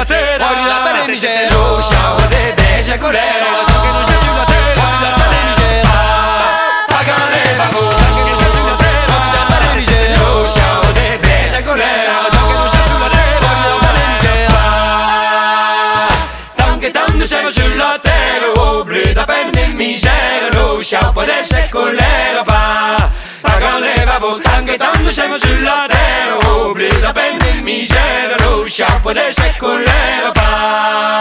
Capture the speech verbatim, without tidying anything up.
la terra, fuori da bene misera. lo sciavo de beige colera, che non c'è sulla terra, fuori da bene misera. pagare bavo, che non c'è sulla terra, fuori da bene misera. lo sciavo de beige colera, che non c'è sulla terra, fuori da bene misera. tanto tanto siamo sulla terra, obli da bene misera, lo sciavo de beige colera, pagare bavo, tanto tanto siamo sulla terra, obli da bene misera, lo sciavo de beige colera.